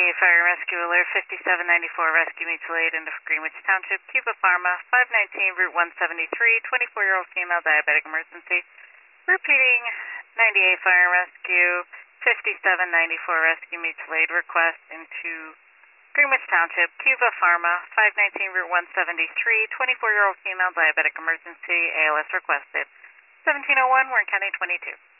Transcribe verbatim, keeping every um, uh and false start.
ninety-eight Fire and Rescue Alert fifty-seven ninety-four Rescue Mutual Aid in Greenwich Township, Cuba Pharma, five nineteen Route one seventy-three, twenty-four-year-old female diabetic emergency. Repeating, ninety-eight Fire and Rescue, fifty-seven ninety-four Rescue Mutual Aid request into Greenwich Township, Cuba Pharma, five nineteen Route one seventy-three, twenty-four-year-old female diabetic emergency, A L S requested. seventeen oh one, Warren County twenty-two.